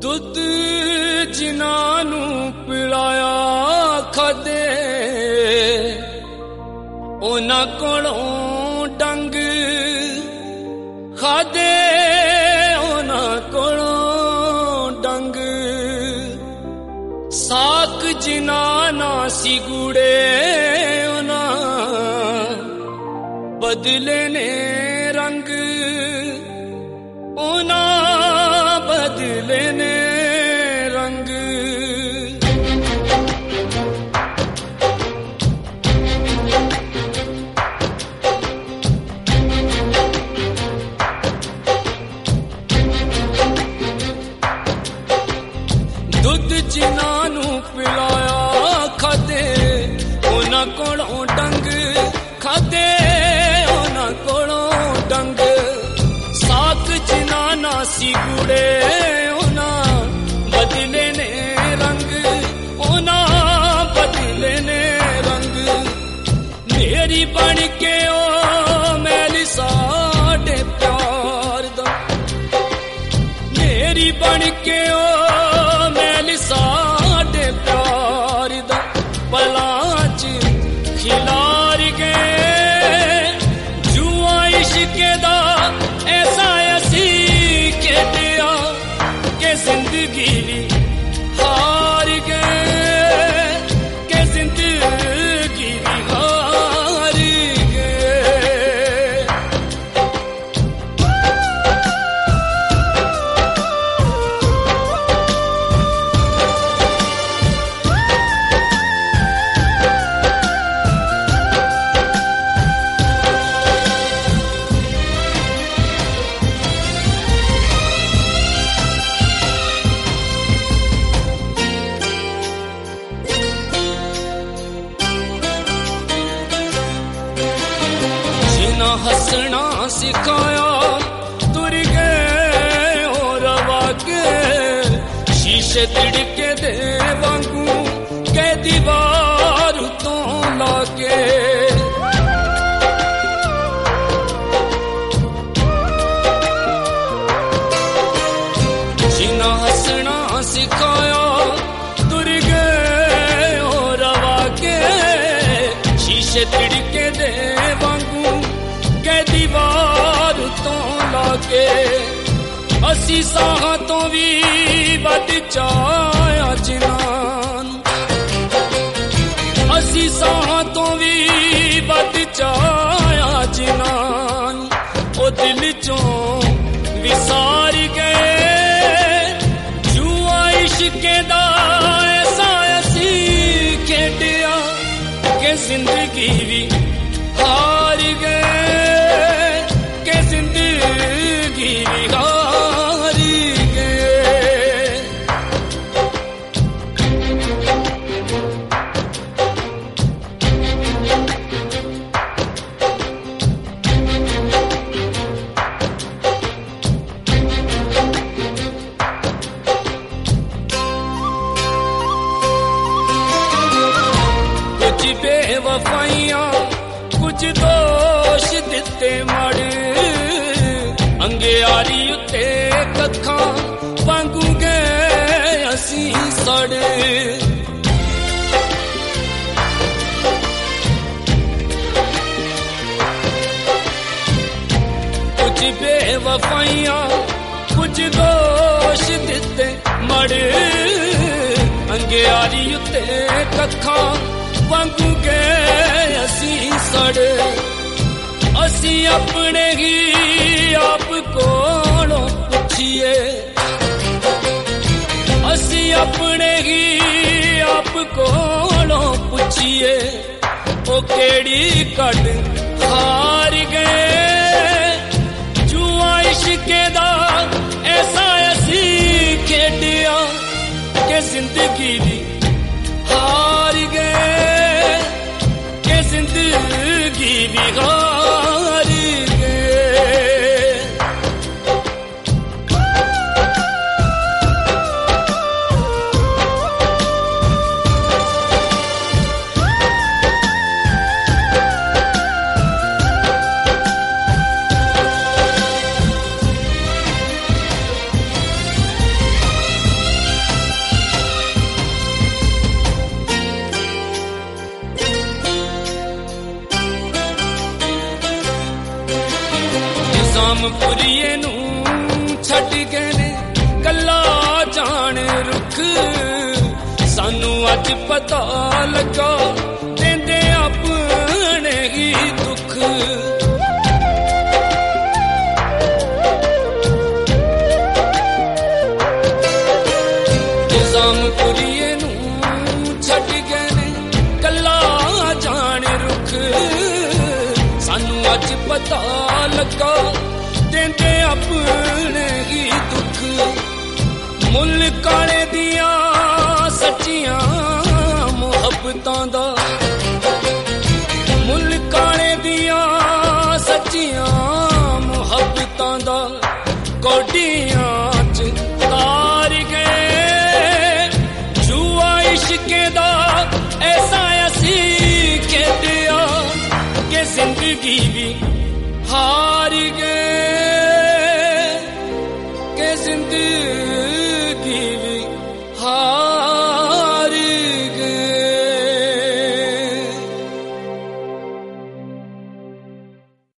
ਦੁੱਧ ਜਿਨ੍ਹਾਂ ਨੂੰ ਪਿਲਾਇਆ ਖਾਦੇ ਉਹਨਾਂ ਕੋਲੋਂ ਡੰਗ ਖਾਦੇ ਉਹਨਾਂ ਕੋਲੋਂ ਡੰਗ ਸਾਕ ਜਿਨ੍ਹਾਂ ਨਾ ਸੀ ਗੂੜੇ ਉਹਨਾਂ ਬਦਲੇ ਨੇ ਰੰਗ ਉਹਨਾਂ ਬਦਲੇ ਨੇ ਰੰਗ ਦੁੱਧ ਜਿਨ੍ਹਾਂ ਨੂੰ ਪਿਲਾਇਆ ਖਾਦੇ ਉਹਨਾਂ ਕੋਲੋਂ ਡੰਗ ਖਾਦੇ ਉਹਨਾਂ ਕੋਲੋਂ ਡੰਗ ਸਾਕ ਜਿਨ੍ਹਾਂ ਨਾ ਸੀ ਗੂੜੇ ਉਹਨਾਂ ਬਦਲੇ ਨੇ ਰੰਗ ਉਹਨਾਂ ਬਦਲੇ ਨੇ ਰੰਗ ਮੇਰੀ ਬਣ ਕੇ ਉਹ ਮੈਲ ਸਾਡੇ ਪਿਆਰ ਦਾ ਮੇਰੀ ਬਣ ਕੇ ਉਹ ਮੈਲ ਸਾਡੇ ਪਿਆਰ ਦਾ ਪਲਾਂ ਚ ਖਿਲਾਰ ਗਏ ਜੂਆ ਇਸ਼ਕੇ ਦਾ ਐਸਾ ਅਸੀਂ ਖੇਡਿਆ ਕਿ ਜ਼ਿੰਦਗੀ ਵੀ ਹਾਰ ਗਏ ਕਿ ਜ਼ਿੰਦਗੀ ਵੀ ਹਾਰ ਗਏ ਹੱਸਣਾ ਸਿਖਾਇਆ ਤੁਰ ਗਏ ਹੋ ਰਵਾ ਕੇ ਸ਼ੀਸ਼ੇ ਤਿੜਕੇ ਦੇ ਵਾਂਗੂ ਕੇ ਦੀਵਾਰ ਤੋਂ ਲਾ ਕੇ ਜਿਨਾ ਹੱਸਣਾ ਸਿਖਾਇਆ ਤੁਰ ਗਏ ਹੋ ਰਵਾ ਕੇ ਸ਼ੀਸ਼ੇ ਤਿੜਕੇ ਦੇ ਵਾਂਗੂ ਕੇ ਦੀਵਾਰ ਤੋਂ ਲਾ ਕੇ ਅਸੀਂ ਸਾਹਾਂ ਤੋਂ ਵੀ ਵੱਧ ਚਾਹਿਆ ਜਿਨ੍ਹਾਂ ਨੂੰ ਅਸੀਂ ਸਾਹਾਂ ਤੋਂ ਵੀ ਵੱਧ ਚਾਹਿਆ ਜਿਨ੍ਹਾਂ ਨੂੰ ਉਹ ਦਿਲ ਚੋਂ ਵਿਸਾਰ ਗਏ ਜੂਆ ਇਸ਼ਕੇ ਦਾ ਐਸਾ ਅਸੀਂ ਖੇਡਿਆ ਕਿ ਜ਼ਿੰਦਗੀ ਵੀ ਹਾਰ ਗਏ ਕਿ ਜ਼ਿੰਦਗੀ ਵੀ ਹਾਰ ਗਏ ਕੁਝ ਬੇਵਫਾਈਆਂ ਕੁਝ ਦੋਸ਼ ਦਿੱਤੇ ਮੜ ਅੰਗਿਆਰੀ ਉੱਤੇ ਕੱਖਾਂ ਵਾਂਗੂ ਗਏ ਅਸੀਂ ਸੜ ਕੁਝ ਬੇਵਫਾਈਆਂ ਕੁਝ ਦੋਸ਼ ਦਿੱਤੇ ਮੜ ਅੰਗਿਆਰੀ ਉੱਤੇ ਕੱਖਾਂ ਵਾਂਗੂ ਗਏ ਅਸੀਂ ਸੜ ਅਸੀਂ ਆਪਣੇ ਹੀ ਆਪ ਕੋਲੋਂ ਪੁੱਛੀਏ ਅਸੀਂ ਆਪਣੇ ਹੀ ਆਪ ਕੋਲੋਂ ਪੁੱਛੀਏ ਉਹ ਕਿਹੜੀ ਕੱਢ ਹਾਰ ਗਏ ਜੂਆ ਇਸ਼ਕੇ ਦਾ ਐਸਾ ਅਸੀਂ ਖੇਡਿਆ ਕਿ ਜ਼ਿੰਦਗੀ ਵੀ ਹਾਰ ਗਏ ਕਿ ਜ਼ਿੰਦਗੀ ਵੀ ਹਾਰ ਗਏ अज पता लगा देंदे अपने ही दुख निजामपुरीए नू छड्ड गए ने कल्ला जाने रुख सानू अज पता लगा देंदे अपने ही दुख मुल काले दिया सच्चियां मुहब्बतां दा मुल काले दिया सच्चियां मुहब्बतां दा कोडियां च तार गए जुआ इश्के दा ऐसा असी खेडिया कि जिंदगी भी हार गए कि जिंदगी